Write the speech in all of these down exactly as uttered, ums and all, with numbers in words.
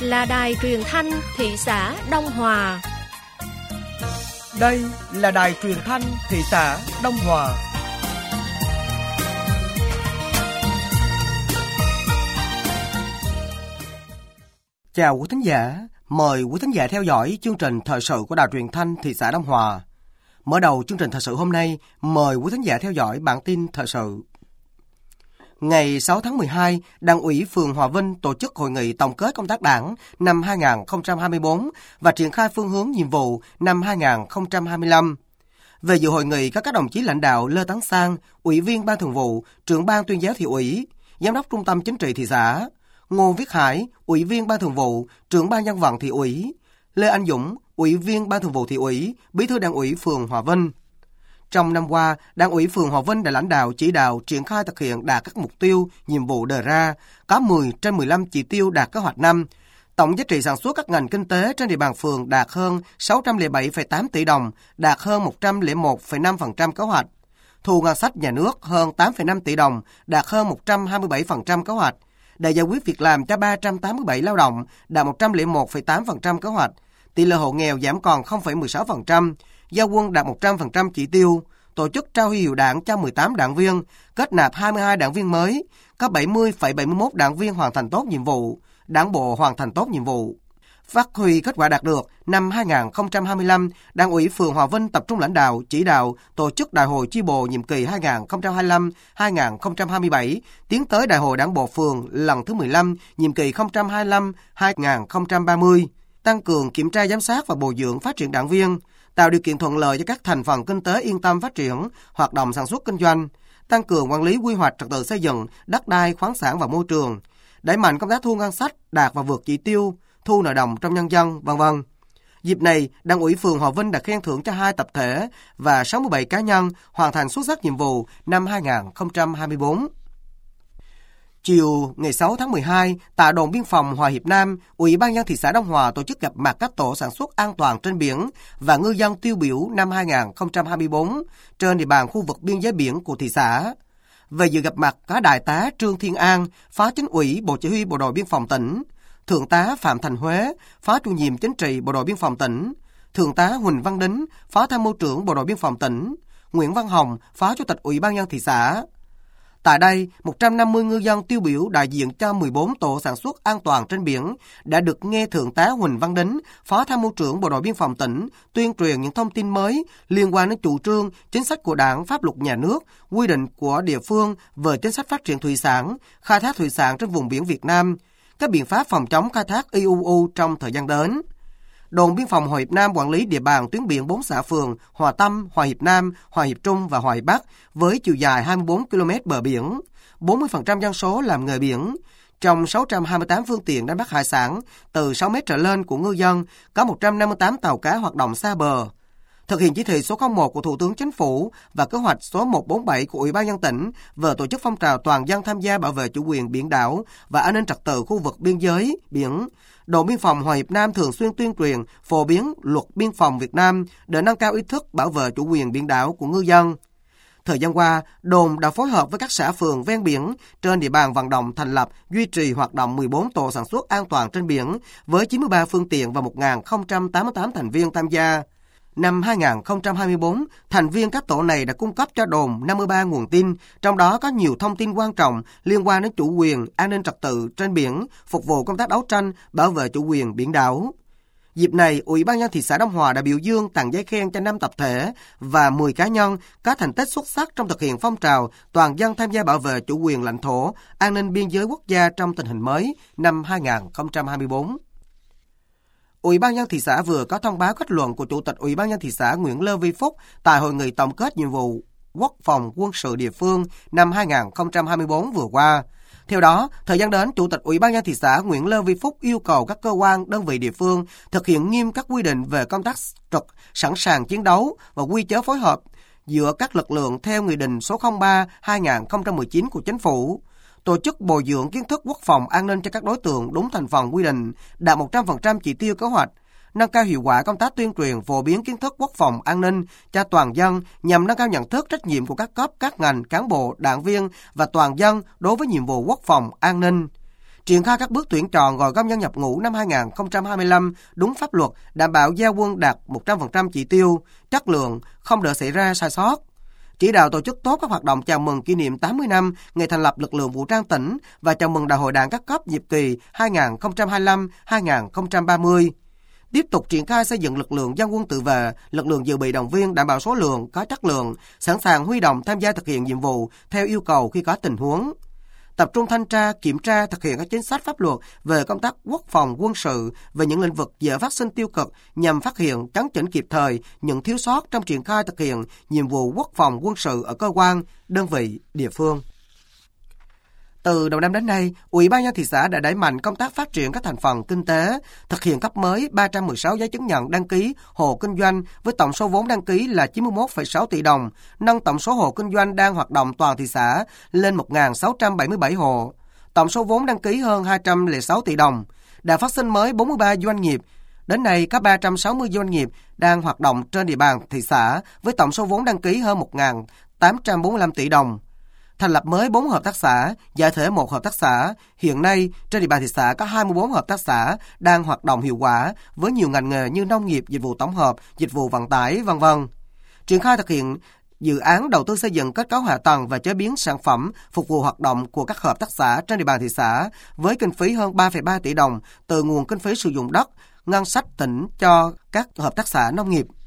là đài truyền thanh thị xã Đông Hòa. Đây là đài truyền thanh thị xã Đông Hòa. Chào quý thính giả, mời quý thính giả theo dõi chương trình thời sự của đài truyền thanh thị xã Đông Hòa. Mở đầu chương trình thời sự hôm nay, mời quý thính giả theo dõi bản tin thời sự. Ngày sáu tháng mười hai, Đảng ủy phường Hòa Vinh tổ chức hội nghị tổng kết công tác Đảng năm hai không hai tư và triển khai phương hướng nhiệm vụ năm hai không hai lăm. Về dự hội nghị có các đồng chí lãnh đạo Lê Tấn Sang, Ủy viên Ban Thường vụ, Trưởng ban Tuyên giáo Thị ủy, Giám đốc Trung tâm Chính trị thị xã, Ngô Viết Hải, Ủy viên Ban Thường vụ, Trưởng ban Dân vận Thị ủy, Lê Anh Dũng, Ủy viên Ban Thường vụ Thị ủy, Bí thư Đảng ủy phường Hòa Vinh. Trong năm qua, Đảng ủy phường Hòa Vinh đã lãnh đạo chỉ đạo triển khai thực hiện đạt các mục tiêu, nhiệm vụ đề ra, có mười trên mười lăm chỉ tiêu đạt kế hoạch năm. Tổng giá trị sản xuất các ngành kinh tế trên địa bàn phường đạt hơn sáu trăm lẻ bảy phẩy tám tỷ đồng, đạt hơn một trăm lẻ một phẩy năm phần trăm kế hoạch. Thu ngân sách nhà nước hơn tám phẩy năm tỷ đồng, đạt hơn một trăm hai mươi bảy phần trăm kế hoạch. Để giải quyết việc làm cho ba trăm tám mươi bảy lao động, đạt một trăm lẻ một phẩy tám phần trăm kế hoạch. Tỷ lệ hộ nghèo giảm còn không phẩy mười sáu phần trăm. Giao quân đạt một trăm phần trăm chỉ tiêu, tổ chức trao huy hiệu đảng cho mười tám đảng viên, kết nạp hai mươi hai đảng viên mới, có bảy mươi phẩy bảy mươi mốt đảng viên hoàn thành tốt nhiệm vụ, đảng bộ hoàn thành tốt nhiệm vụ. Phát huy kết quả đạt được, năm hai không hai lăm, Đảng ủy phường Hòa Vinh tập trung lãnh đạo, chỉ đạo, tổ chức đại hội chi bộ nhiệm kỳ hai nghìn không trăm hai mươi lăm đến hai nghìn không trăm hai mươi bảy, tiến tới đại hội đảng bộ phường lần thứ mười lăm, nhiệm kỳ không trăm hai mươi lăm đến hai nghìn không trăm ba mươi, tăng cường kiểm tra giám sát và bồi dưỡng phát triển đảng viên, tạo điều kiện thuận lợi cho các thành phần kinh tế yên tâm phát triển, hoạt động sản xuất kinh doanh, tăng cường quản lý quy hoạch trật tự xây dựng, đất đai, khoáng sản và môi trường, đẩy mạnh công tác thu ngân sách đạt và vượt chỉ tiêu, thu nợ động trong nhân dân, vân vân. Dịp này, Đảng ủy phường Hòa Vinh đã khen thưởng cho hai tập thể và sáu mươi bảy cá nhân hoàn thành xuất sắc nhiệm vụ năm hai không hai tư. Chiều ngày sáu tháng mười hai, tại đồn biên phòng Hòa Hiệp Nam, Ủy ban nhân dân thị xã Đông Hòa tổ chức gặp mặt các tổ sản xuất an toàn trên biển và ngư dân tiêu biểu năm hai không hai tư trên địa bàn khu vực biên giới biển của thị xã. Về dự gặp mặt có Đại tá Trương Thiên An, Phó Chính ủy Bộ Chỉ huy Bộ đội Biên phòng tỉnh, Thượng tá Phạm Thành Huế, Phó Chủ nhiệm Chính trị Bộ đội Biên phòng tỉnh, Thượng tá Huỳnh Văn Đính, Phó Tham mưu trưởng Bộ đội Biên phòng tỉnh, Nguyễn Văn Hồng, Phó Chủ tịch Ủy ban nhân dân thị xã. Tại đây, một trăm năm mươi ngư dân tiêu biểu đại diện cho mười bốn tổ sản xuất an toàn trên biển đã được nghe Thượng tá Huỳnh Văn Đính, Phó Tham mưu trưởng Bộ đội Biên phòng tỉnh, tuyên truyền những thông tin mới liên quan đến chủ trương, chính sách của Đảng, pháp luật nhà nước, quy định của địa phương về chính sách phát triển thủy sản, khai thác thủy sản trên vùng biển Việt Nam, các biện pháp phòng chống khai thác i u u trong thời gian đến. Đồn biên phòng Hòa Hiệp Nam quản lý địa bàn tuyến biển bốn xã phường Hòa Tâm, Hòa Hiệp Nam, Hòa Hiệp Trung và Hòa Hiệp Bắc với chiều dài hai mươi bốn ki lô mét bờ biển, bốn mươi phần trăm dân số làm nghề biển. Trong sáu trăm hai mươi tám phương tiện đánh bắt hải sản từ sáu mét trở lên của ngư dân, có một trăm năm mươi tám tàu cá hoạt động xa bờ. Thực hiện chỉ thị số không một của Thủ tướng Chính phủ và kế hoạch số một trăm bốn mươi bảy của Ủy ban nhân dân tỉnh về tổ chức phong trào toàn dân tham gia bảo vệ chủ quyền biển đảo và an ninh trật tự khu vực biên giới biển, đồn biên phòng Hòa Hiệp Nam thường xuyên tuyên truyền, phổ biến luật biên phòng Việt Nam để nâng cao ý thức bảo vệ chủ quyền biển đảo của ngư dân. Thời gian qua, đồn đã phối hợp với các xã phường ven biển trên địa bàn vận động thành lập, duy trì hoạt động mười bốn tổ sản xuất an toàn trên biển với chín mươi ba phương tiện và một nghìn không trăm tám mươi tám thành viên tham gia. Năm hai không hai tư, thành viên các tổ này đã cung cấp cho đồn năm mươi ba nguồn tin, trong đó có nhiều thông tin quan trọng liên quan đến chủ quyền, an ninh trật tự trên biển, phục vụ công tác đấu tranh, bảo vệ chủ quyền biển đảo. Dịp này, Ủy ban nhân dân thị xã Đông Hòa đã biểu dương tặng giấy khen cho năm tập thể và mười cá nhân có thành tích xuất sắc trong thực hiện phong trào toàn dân tham gia bảo vệ chủ quyền lãnh thổ, an ninh biên giới quốc gia trong tình hình mới năm hai không hai tư. Ủy ban nhân dân thị xã vừa có thông báo kết luận của Chủ tịch Ủy ban nhân dân thị xã Nguyễn Lê Vi Phúc tại hội nghị tổng kết nhiệm vụ quốc phòng quân sự địa phương năm hai không hai tư vừa qua. Theo đó, thời gian đến, Chủ tịch Ủy ban nhân dân thị xã Nguyễn Lê Vi Phúc yêu cầu các cơ quan, đơn vị địa phương thực hiện nghiêm các quy định về công tác trực, sẵn sàng chiến đấu và quy chế phối hợp giữa các lực lượng theo Nghị định số không ba trên hai nghìn không trăm mười chín của Chính phủ. Tổ chức bồi dưỡng kiến thức quốc phòng an ninh cho các đối tượng đúng thành phần quy định, đạt một trăm phần trăm chỉ tiêu kế hoạch, nâng cao hiệu quả công tác tuyên truyền phổ biến kiến thức quốc phòng an ninh cho toàn dân nhằm nâng cao nhận thức trách nhiệm của các cấp, các ngành, cán bộ, đảng viên và toàn dân đối với nhiệm vụ quốc phòng an ninh. triển khai các bước tuyển chọn gọi công nhân nhập ngũ năm hai không hai lăm đúng pháp luật, đảm bảo giao quân đạt một trăm phần trăm chỉ tiêu, chất lượng, không để xảy ra sai sót. Chỉ đạo tổ chức tốt các hoạt động chào mừng kỷ niệm tám mươi năm ngày thành lập lực lượng vũ trang tỉnh và chào mừng Đại hội Đảng các cấp nhiệm kỳ hai nghìn không trăm hai mươi lăm đến hai nghìn không trăm ba mươi. Tiếp tục triển khai xây dựng lực lượng dân quân tự vệ, lực lượng dự bị động viên đảm bảo số lượng, có chất lượng, sẵn sàng huy động tham gia thực hiện nhiệm vụ theo yêu cầu khi có tình huống. Tập trung thanh tra, kiểm tra, thực hiện các chính sách pháp luật về công tác quốc phòng quân sự về những lĩnh vực dễ phát sinh tiêu cực nhằm phát hiện, chấn chỉnh kịp thời những thiếu sót trong triển khai thực hiện nhiệm vụ quốc phòng quân sự ở cơ quan, đơn vị, địa phương. Từ đầu năm đến nay, Ủy ban nhân dân thị xã đã đẩy mạnh công tác phát triển các thành phần kinh tế, thực hiện cấp mới ba trăm mười sáu giấy chứng nhận đăng ký hộ kinh doanh với tổng số vốn đăng ký là chín mươi mốt phẩy sáu tỷ đồng, nâng tổng số hộ kinh doanh đang hoạt động toàn thị xã lên một nghìn sáu trăm bảy mươi bảy hộ, tổng số vốn đăng ký hơn hai trăm lẻ sáu tỷ đồng, đã phát sinh mới bốn mươi ba doanh nghiệp. Đến nay, có ba trăm sáu mươi doanh nghiệp đang hoạt động trên địa bàn thị xã với tổng số vốn đăng ký hơn một nghìn tám trăm bốn mươi lăm tỷ đồng. Thành lập mới bốn hợp tác xã, giải thể một hợp tác xã. Hiện nay, trên địa bàn thị xã có hai mươi bốn hợp tác xã đang hoạt động hiệu quả với nhiều ngành nghề như nông nghiệp, dịch vụ tổng hợp, dịch vụ vận tải, vân vân. Triển khai thực hiện dự án đầu tư xây dựng kết cấu hạ tầng và chế biến sản phẩm phục vụ hoạt động của các hợp tác xã trên địa bàn thị xã với kinh phí hơn ba phẩy ba tỷ đồng từ nguồn kinh phí sử dụng đất, ngân sách tỉnh cho các hợp tác xã nông nghiệp.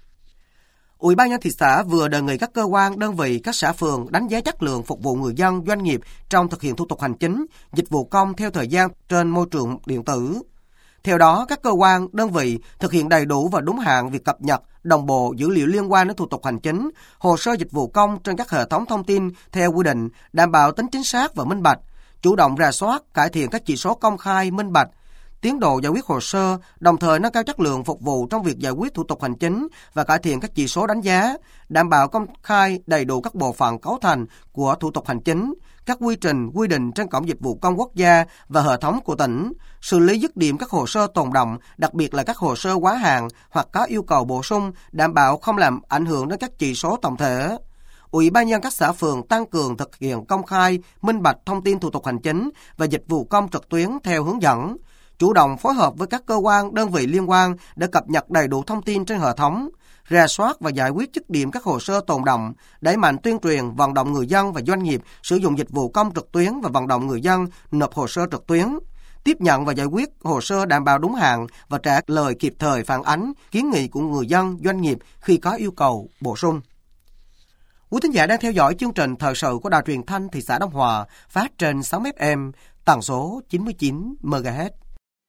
Ủy ban nhân dân thị xã vừa đề nghị các cơ quan, đơn vị, các xã phường đánh giá chất lượng phục vụ người dân, doanh nghiệp trong thực hiện thủ tục hành chính, dịch vụ công theo thời gian trên môi trường điện tử. Theo đó, các cơ quan, đơn vị thực hiện đầy đủ và đúng hạn việc cập nhật, đồng bộ dữ liệu liên quan đến thủ tục hành chính, hồ sơ dịch vụ công trên các hệ thống thông tin theo quy định, đảm bảo tính chính xác và minh bạch, chủ động rà soát, cải thiện các chỉ số công khai, minh bạch, tiến độ giải quyết hồ sơ, đồng thời nâng cao chất lượng phục vụ trong việc giải quyết thủ tục hành chính và cải thiện các chỉ số đánh giá, đảm bảo công khai đầy đủ các bộ phận cấu thành của thủ tục hành chính, các quy trình, quy định trên cổng dịch vụ công quốc gia và hệ thống của tỉnh, xử lý dứt điểm các hồ sơ tồn đọng, đặc biệt là các hồ sơ quá hạn hoặc có yêu cầu bổ sung, đảm bảo không làm ảnh hưởng đến các chỉ số tổng thể. Ủy ban nhân dân các xã phường tăng cường thực hiện công khai, minh bạch thông tin thủ tục hành chính và dịch vụ công trực tuyến theo hướng dẫn, chủ động phối hợp với các cơ quan, đơn vị liên quan để cập nhật đầy đủ thông tin trên hệ thống, rà soát và giải quyết dứt điểm các hồ sơ tồn đọng, đẩy mạnh tuyên truyền, vận động người dân và doanh nghiệp sử dụng dịch vụ công trực tuyến và vận động người dân nộp hồ sơ trực tuyến, tiếp nhận và giải quyết hồ sơ đảm bảo đúng hạn và trả lời kịp thời phản ánh, kiến nghị của người dân, doanh nghiệp khi có yêu cầu bổ sung. Quý thính giả đang theo dõi chương trình thời sự của Đài Truyền thanh thị xã Đông Hòa phát trên sáu ép em, tần số chín mươi chín mê ga héc.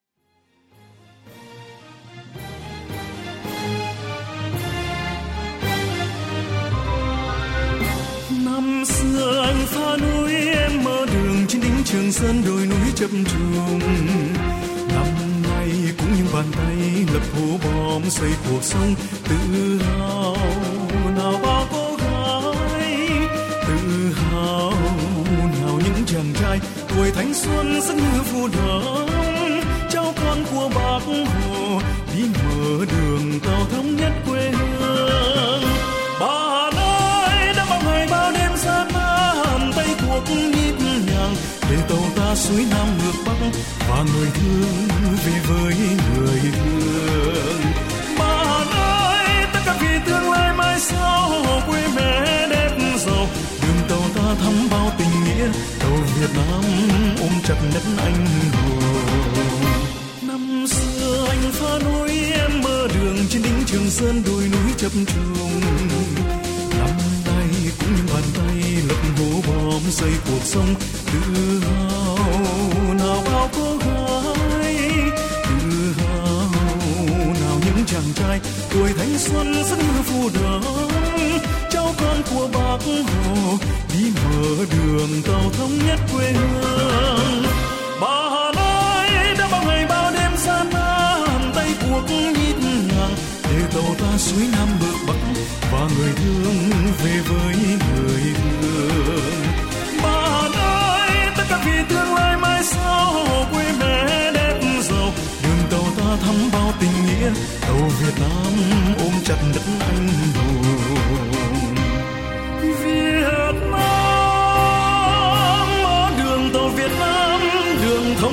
Năm xưa anh phá núi, em mơ đường trên đỉnh Trường Sơn, đồi núi chập trùng. Năm nay cũng như bàn tay lập hố bom xây cuộc sống tự hào, nào bao cô gái tự hào, nào những chàng trai tuổi thanh xuân rất như phù đắm, cháu con của Bác Hồ đi mở đường tàu thống nhất quê hương. Bà ơi đã bao ngày bao đêm gian nan, tay cuộc nhịp nhàng để tàu ta xuôi nam ngược bắc và người thương về với người thương. Bà ơi tất cả vì tương lai mai sau quê mẹ đẹp giàu, đường tàu ta thắm bao tình nghĩa, tàu Việt Nam ôm chặt đất anh hùng. Năm xưa anh phá núi, em mơ đường trên đỉnh Trường Sơn, đồi núi chập trùng. Năm nay cũng như bàn tay lập hố bom xây cuộc sống tự hào, nào bao cô gái tự hào, nào những chàng trai tuổi thanh xuân rất như phù đắm, cháu con của Bác Hồ đi mở đường tàu thống nhất quê hương. Bà ơi đã bao ngày bao đêm gian nan, tay cuộc nhịp nhàng để tàu ta xuôi nam ngược bắc và người thương về với người thương. Bà ơi tất cả vì tương lai mai sau quê mẹ đẹp giàu, đường tàu ta thắm bao tình nghĩa, tàu Việt Nam ôm chặt đất anh hùng. Việt Nam, đường tàu Việt Nam, đường thống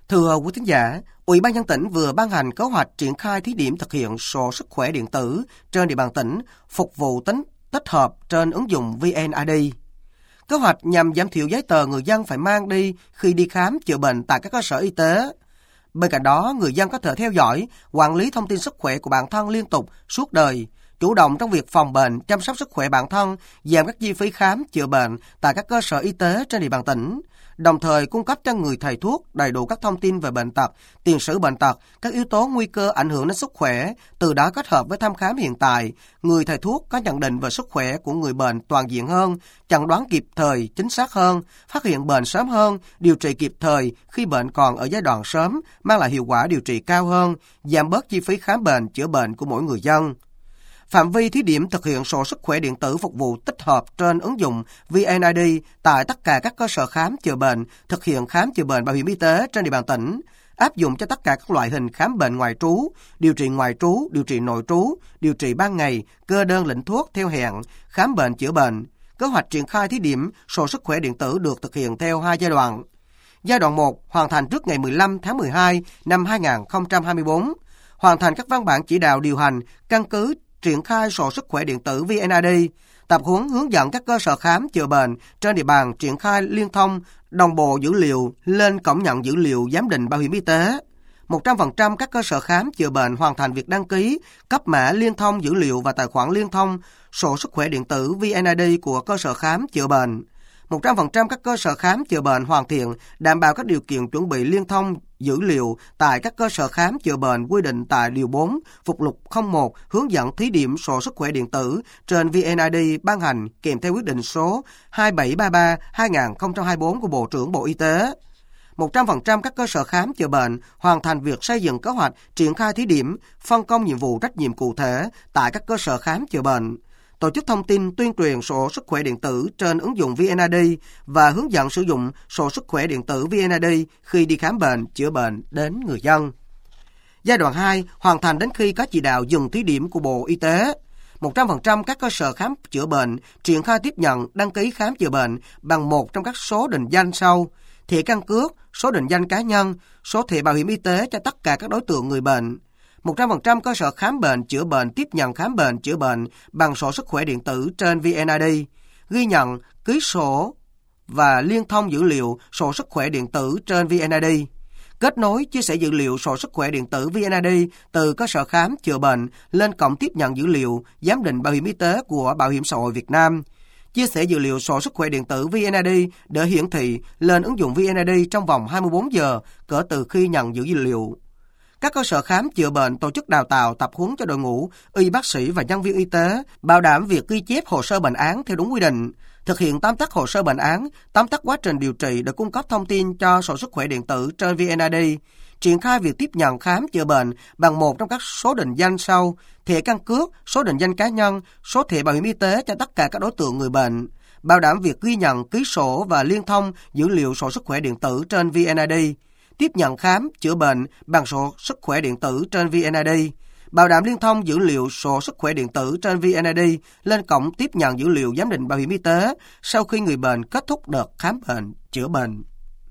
Thưa quý thính giả, Ủy ban nhân dân tỉnh vừa ban hành kế hoạch triển khai thí điểm thực hiện sổ sức khỏe điện tử trên địa bàn tỉnh, phục vụ tính tích hợp trên ứng dụng vê en i đê. Kế hoạch nhằm giảm thiểu giấy tờ người dân phải mang đi khi đi khám chữa bệnh tại các cơ sở y tế. Bên cạnh đó, người dân có thể theo dõi, quản lý thông tin sức khỏe của bản thân liên tục suốt đời, chủ động trong việc phòng bệnh, chăm sóc sức khỏe bản thân, giảm các chi phí khám chữa bệnh tại các cơ sở y tế trên địa bàn tỉnh, đồng thời cung cấp cho người thầy thuốc đầy đủ các thông tin về bệnh tật, tiền sử bệnh tật, các yếu tố nguy cơ ảnh hưởng đến sức khỏe, từ đó kết hợp với thăm khám hiện tại, người thầy thuốc có nhận định về sức khỏe của người bệnh toàn diện hơn, chẩn đoán kịp thời, chính xác hơn, phát hiện bệnh sớm hơn, điều trị kịp thời khi bệnh còn ở giai đoạn sớm, mang lại hiệu quả điều trị cao hơn, giảm bớt chi phí khám bệnh, chữa bệnh của mỗi người dân. Phạm vi thí điểm thực hiện sổ sức khỏe điện tử phục vụ tích hợp trên ứng dụng vê en i đê tại tất cả các cơ sở khám chữa bệnh, thực hiện khám chữa bệnh bảo hiểm y tế trên địa bàn tỉnh, áp dụng cho tất cả các loại hình khám bệnh ngoại trú, điều trị ngoại trú, điều trị nội trú, điều trị ban ngày, kê đơn lĩnh thuốc theo hẹn, khám bệnh chữa bệnh. Kế hoạch triển khai thí điểm sổ sức khỏe điện tử được thực hiện theo hai giai đoạn. Giai đoạn một hoàn thành trước ngày mười lăm tháng mười hai năm hai nghìn không trăm hai mươi tư, hoàn thành các văn bản chỉ đạo điều hành căn cứ triển khai sổ sức khỏe điện tử vê en i đê, tập huấn hướng dẫn các cơ sở khám chữa bệnh trên địa bàn triển khai liên thông đồng bộ dữ liệu lên cổng nhận dữ liệu giám định bảo hiểm y tế. một trăm phần trăm các cơ sở khám chữa bệnh hoàn thành việc đăng ký, cấp mã liên thông dữ liệu và tài khoản liên thông sổ sức khỏe điện tử vê en i đê của cơ sở khám chữa bệnh. một trăm phần trăm các cơ sở khám chữa bệnh hoàn thiện, đảm bảo các điều kiện chuẩn bị liên thông dữ liệu tại các cơ sở khám chữa bệnh quy định tại Điều bốn, Mục lục không một hướng dẫn thí điểm sổ sức khỏe điện tử trên vê en i đê ban hành kèm theo quyết định số hai bảy ba ba trên hai nghìn không trăm hai mươi tư của Bộ trưởng Bộ Y tế. một trăm phần trăm các cơ sở khám chữa bệnh hoàn thành việc xây dựng kế hoạch triển khai thí điểm, phân công nhiệm vụ trách nhiệm cụ thể tại các cơ sở khám chữa bệnh, tổ chức thông tin tuyên truyền sổ sức khỏe điện tử trên ứng dụng vê en i đê và hướng dẫn sử dụng sổ sức khỏe điện tử vê en i đê khi đi khám bệnh, chữa bệnh đến người dân. Giai đoạn hai hoàn thành đến khi có chỉ đạo dừng thí điểm của Bộ Y tế. một trăm phần trăm các cơ sở khám chữa bệnh triển khai tiếp nhận đăng ký khám chữa bệnh bằng một trong các số định danh sau: thẻ căn cước, số định danh cá nhân, số thẻ bảo hiểm y tế cho tất cả các đối tượng người bệnh. một trăm phần trăm cơ sở khám bệnh chữa bệnh tiếp nhận khám bệnh chữa bệnh bằng sổ sức khỏe điện tử trên vê en i đê, ghi nhận, ký sổ và liên thông dữ liệu sổ sức khỏe điện tử trên vê en i đê, kết nối chia sẻ dữ liệu sổ sức khỏe điện tử vê en i đê từ cơ sở khám chữa bệnh lên cổng tiếp nhận dữ liệu giám định bảo hiểm y tế của Bảo hiểm xã hội Việt Nam, chia sẻ dữ liệu sổ sức khỏe điện tử vê en i đê để hiển thị lên ứng dụng vê en i đê trong vòng hai mươi bốn giờ kể từ khi nhận dữ liệu. Các cơ sở khám chữa bệnh tổ chức đào tạo tập huấn cho đội ngũ y bác sĩ và nhân viên y tế, bảo đảm việc ghi chép hồ sơ bệnh án theo đúng quy định, thực hiện tóm tắt hồ sơ bệnh án, tóm tắt quá trình điều trị để cung cấp thông tin cho sổ sức khỏe điện tử trên vê en i đê, triển khai việc tiếp nhận khám chữa bệnh bằng một trong các số định danh sau: thẻ căn cước, số định danh cá nhân, số thẻ bảo hiểm y tế cho tất cả các đối tượng người bệnh, bảo đảm việc ghi nhận, ký sổ và liên thông dữ liệu sổ sức khỏe điện tử trên vê en i đê, tiếp nhận khám chữa bệnh bằng sổ sức khỏe điện tử trên vê en i đê, bảo đảm liên thông dữ liệu sổ sức khỏe điện tử trên vê en i đê lên cổng tiếp nhận dữ liệu giám định bảo hiểm y tế sau khi người bệnh kết thúc đợt khám bệnh, chữa bệnh.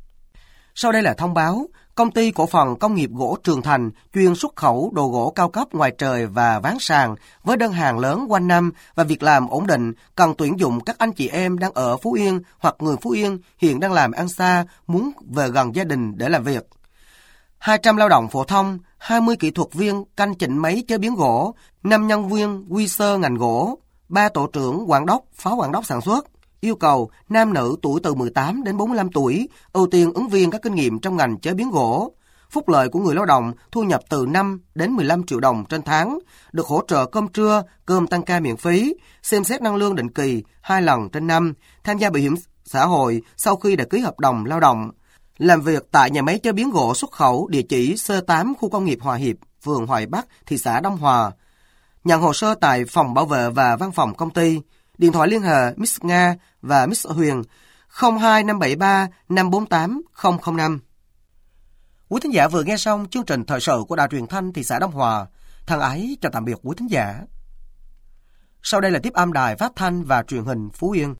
Sau đây là thông báo: Công ty cổ phần công nghiệp gỗ Trường Thành chuyên xuất khẩu đồ gỗ cao cấp ngoài trời và ván sàn với đơn hàng lớn quanh năm và việc làm ổn định, cần tuyển dụng các anh chị em đang ở Phú Yên hoặc người Phú Yên hiện đang làm ăn xa, muốn về gần gia đình để làm việc. hai trăm lao động phổ thông, hai mươi kỹ thuật viên canh chỉnh máy chế biến gỗ, năm nhân viên quy sơ ngành gỗ, ba tổ trưởng quản đốc, phó quản đốc sản xuất. Yêu cầu nam nữ tuổi từ mười tám đến bốn mươi lăm tuổi, ưu tiên ứng viên có kinh nghiệm trong ngành chế biến gỗ. Phúc lợi của người lao động thu nhập từ năm đến mười lăm triệu đồng trên tháng, được hỗ trợ cơm trưa, cơm tăng ca miễn phí, xem xét nâng lương định kỳ hai lần trên năm, tham gia bảo hiểm xã hội sau khi đã ký hợp đồng lao động. Làm việc tại nhà máy chế biến gỗ xuất khẩu địa chỉ C tám khu công nghiệp Hòa Hiệp, phường Hoài Bắc, thị xã Đông Hòa. Nhận hồ sơ tại phòng bảo vệ và văn phòng công ty. Điện thoại liên hệ Miss Nga và Miss Huyền không hai năm bảy ba năm bốn tám không không năm. Quý thính giả vừa nghe xong chương trình thời sự của Đài Truyền thanh thị xã Đông Hòa. Thân ái chào tạm biệt quý thính giả. Sau đây là tiếp âm Đài Phát thanh và Truyền hình Phú Yên.